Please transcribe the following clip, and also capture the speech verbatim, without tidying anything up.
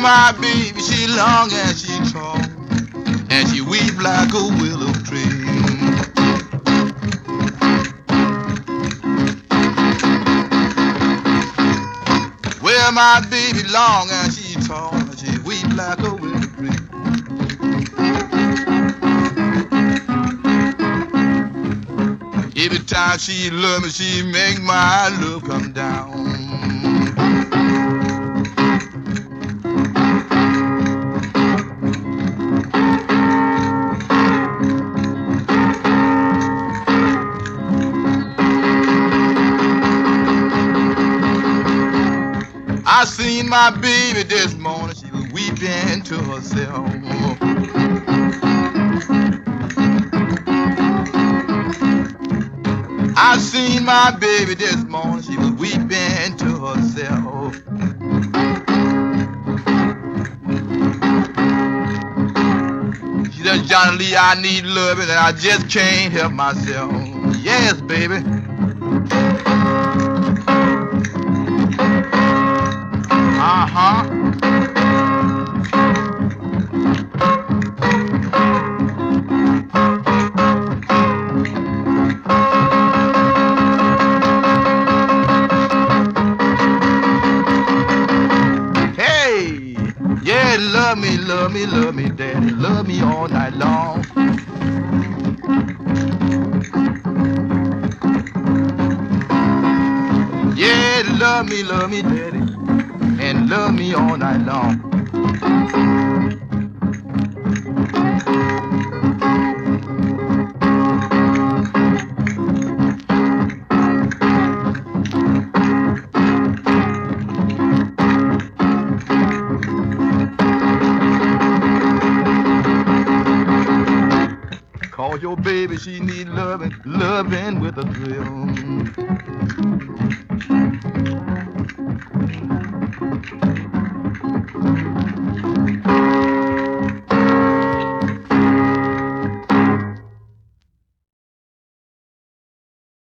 my baby, she long and she tall, and she weep like a willow tree. Well, my baby long and she tall, and she weep like a willow tree. Every time she love me, she make my love come down. I seen my baby this morning, she was weeping to herself. I seen my baby this morning, she was weeping to herself. She said, Johnny Lee, I need love and I just can't help myself. Yes, baby. Uh-huh. Hey, yeah, love me, love me, love me, daddy, love me all night long. Yeah, love me, love me, daddy, and love me all night long. Cause your baby, she need loving, loving with a thrill.